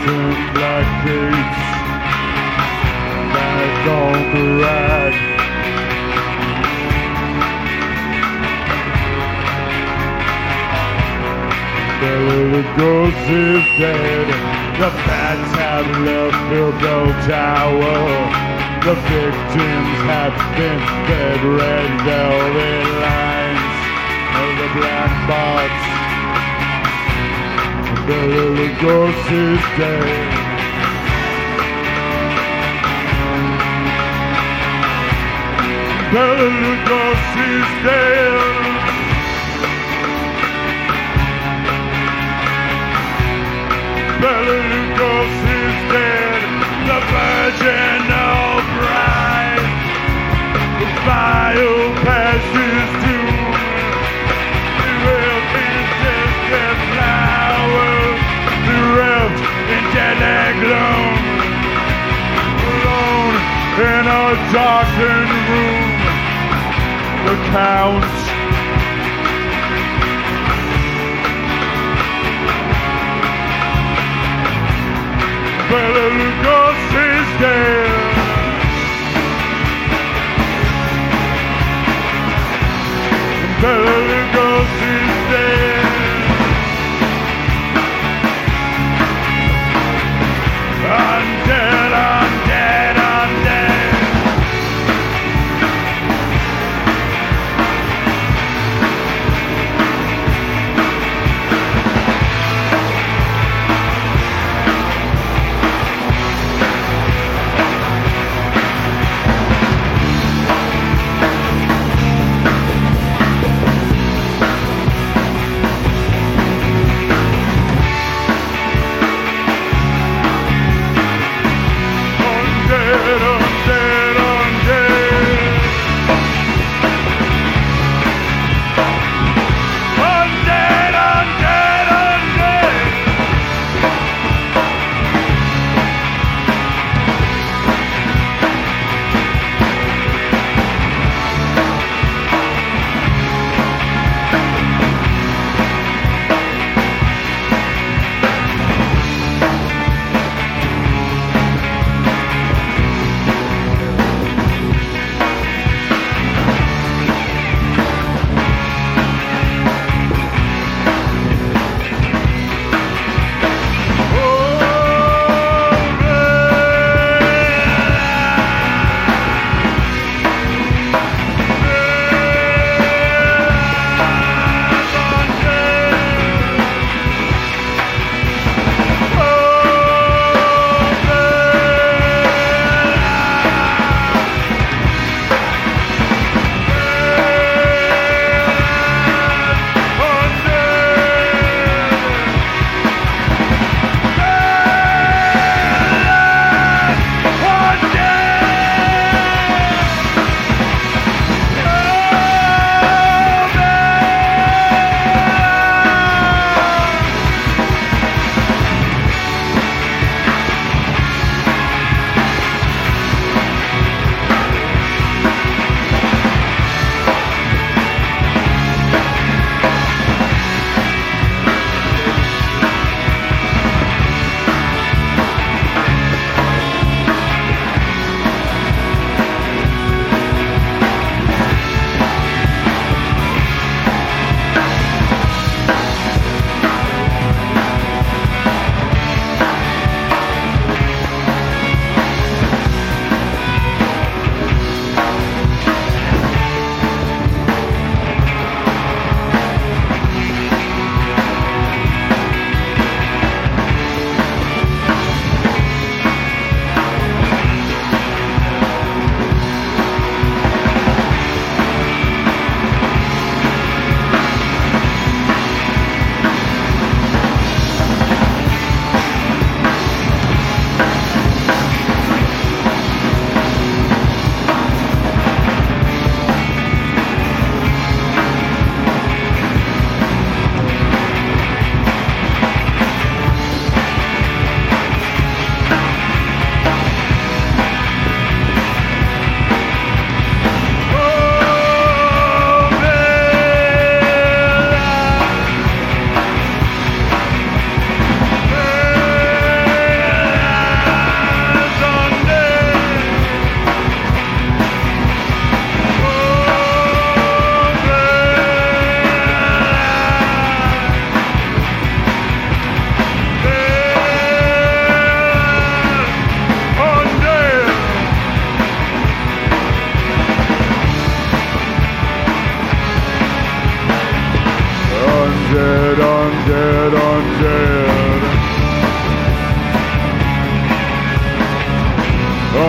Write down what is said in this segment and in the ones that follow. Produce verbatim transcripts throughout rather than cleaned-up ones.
in black capes, back on the rag. Bela Lugosi is dead. The bats have left Bilbo Tower. The victims have been fed red velvet lines of the black box. Bela Lugosi is dead. Bela Lugosi is dead. Bela Lugosi is dead. The virginal bride. The fire passes to. The will be distant flowers. Bereft in deadly gloom. Alone in a darkened room. The Count. Bela Lugosi is dead. Bela Lugosi is dead. I'm dead, I'm dead, I'm dead.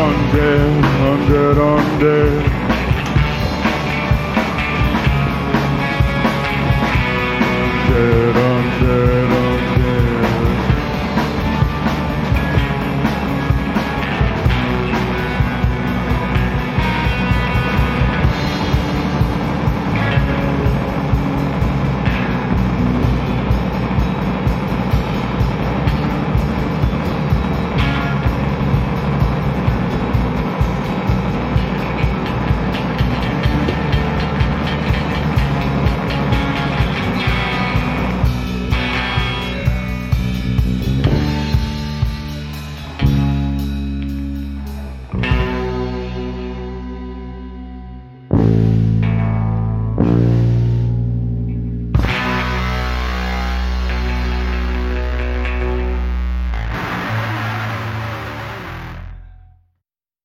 Undead, undead, undead.